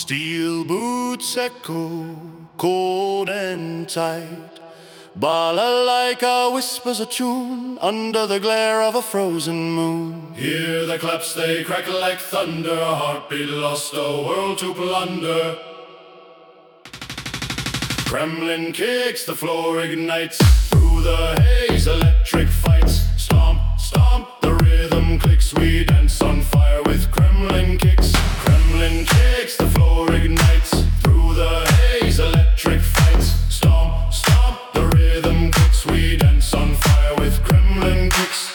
Steel boots echo, cold and tight. Balalaika whispers a tune under the glare of a frozen moon. Hear the claps, they crackle like thunder, a heartbeat lost, a world to plunder. Kremlin kicks, the floor ignites, through the haze electric fights. Stomp, stomp, the rhythm clicks, we dance on fire with Kremlin kicks. Kremlin kicks, the floor ignites, through the haze electric fights. Stomp, stomp, the rhythm clicks, we dance on fire with Kremlin kicks.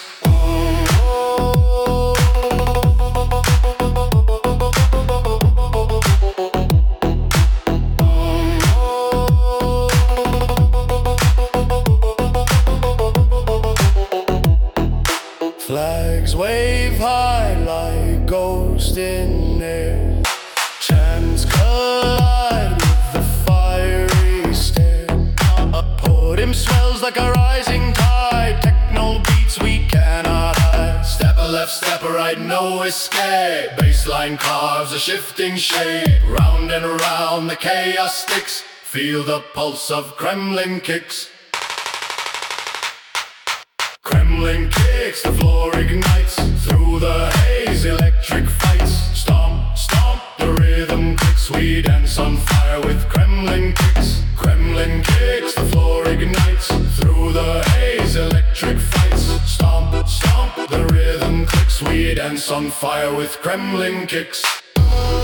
Flags wave high like ghosts in air. Chants collide with the fiery stare. Podium swells like a rising tide. Techno beats we cannot hide. Step a left, step a right, no escape. Baseline carves a shifting shape. Round and around the chaos sticks. Feel the pulse of Kremlin kicks. Kremlin kicks, the floor ignites, through the haze electric fights. Stomp, stomp, the rhythm clicks, we dance on fire with Kremlin kicks. Kremlin kicks, the floor ignites, through the haze electric fights. Stomp, stomp, the rhythm clicks, we dance on fire with Kremlin kicks.